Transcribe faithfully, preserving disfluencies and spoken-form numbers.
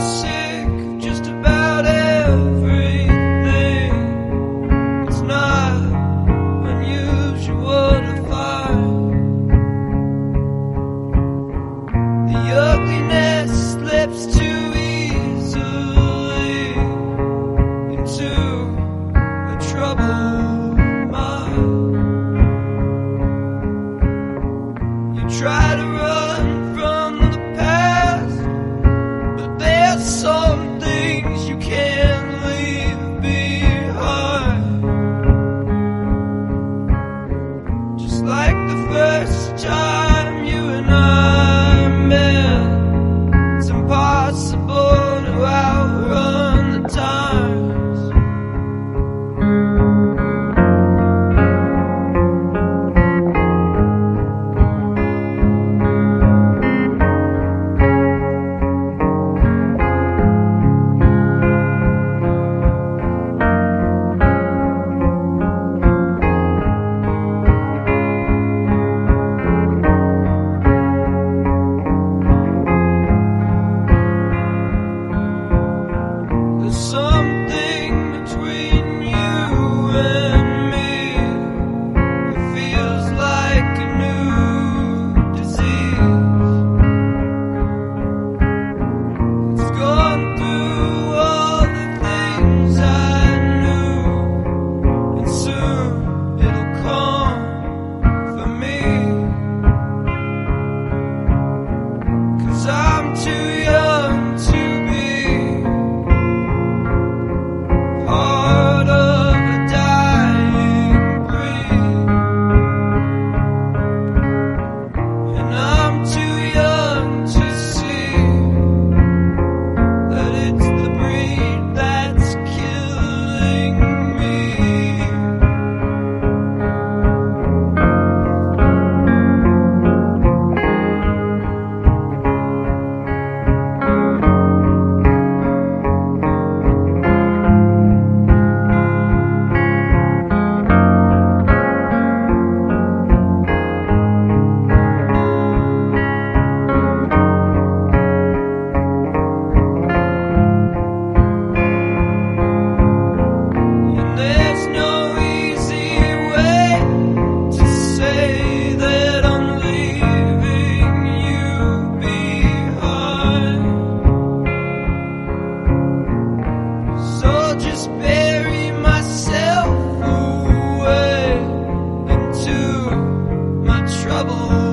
sick of just about everything. It's not unusual to find the ugliness slips too easily into a troubled mind. You try to run from the past, but there's some things you can't leave behind. Just like the first time you and I met, it's impossible to outrun the times. There's something between you and me. It feels like a new disease. It's gone through all the things I knew, and soon it'll come for me. 'Cause I'm too young to be part of a dying breed, and I'm too young to see that it's the breed that's killing me. And there's no easy way to say that I'm leaving you behind. So I'll just bury myself away into my trouble.